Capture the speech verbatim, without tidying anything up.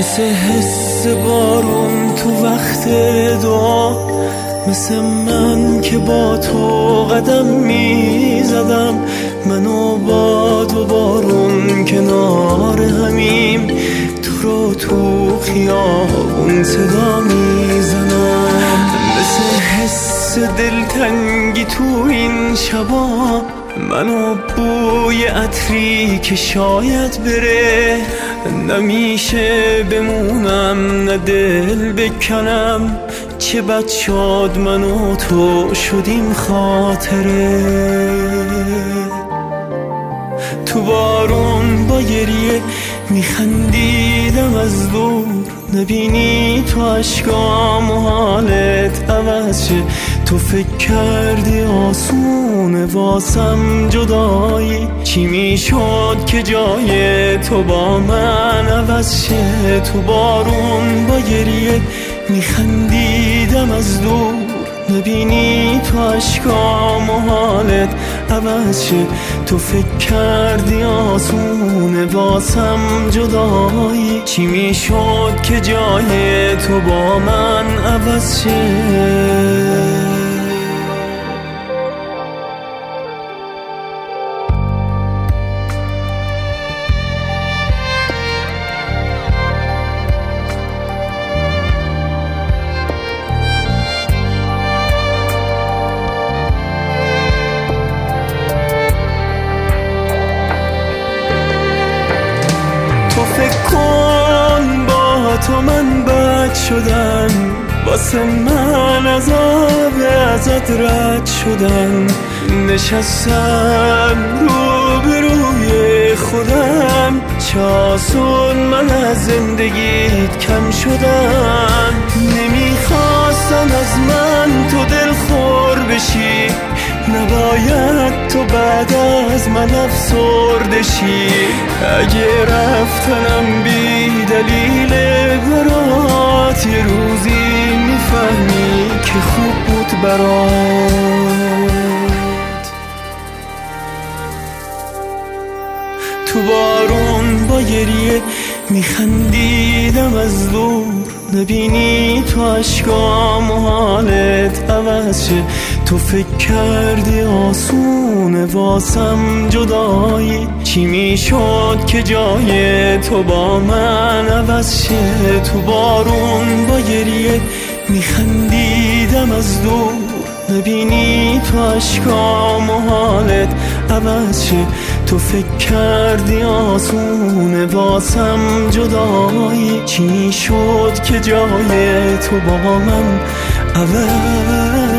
مثل حس بارون تو وقت دعا، مثل من که با تو قدم می زدم، من و باد و بارون کنار همیم، تو رو تو خیابون صدا می زنم. مثل حس دلتنگی تو این شبا، من و بوی عطری که شاید بره، نمیشه بمونم نه دل بکنم، چه بد شد من و تو شدیم خاطره. تو بارون با گریه میخندیدم از دور، نبینی تو عشقام و حالت عوض شه، تو فکر کردی آسونه واسم جدایی، چی میشد که جای تو با من عوض شه. تو بارون با گریه میخندیدم از دور، نبینی تو عشقام و حالت عوض شه، تو فکر کردی آسونه واسم جدایی، چی میشد که جای تو با من عوض شه. تو من بد شدم، واسه من عذاب ازت رد شدم، نشستم رو به روی خودم، چه آسون من از زندگیت کم شدم. نمیخواستم از من تو دل خور بشی، نباید تو بعد از من افسرده شی، اگه رفتنم بی دلیل برات، یه روزی میفهمی که خوب بود برات. تو بارون با گریه میخندیدم از دور، نبینی تو عشقام و حالت عوض شه، تو فکر کردی آسونه واسم جدایی، چی میشد که جای تو با من عوض شه. تو بارون با گریه میخندیدم از دور، نبینی تو عشقام و حالت عوض شه، تو فکر کردی آسونه واسم جدایی، چی شد که جای تو با من عوض